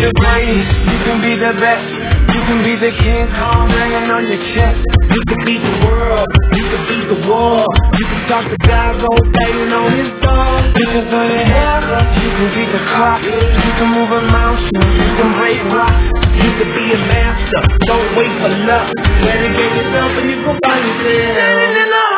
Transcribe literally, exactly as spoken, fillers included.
the greatest, you can be the best. You can be the King Kong banging on your chest. You can beat the world, you can beat the war. You can talk to God, go banging on his door. You can go to hell, you can beat the clock. You can move a mountain, you can break rocks. You can be a master, don't wait for luck. Dedicate yourself and you can find yourself.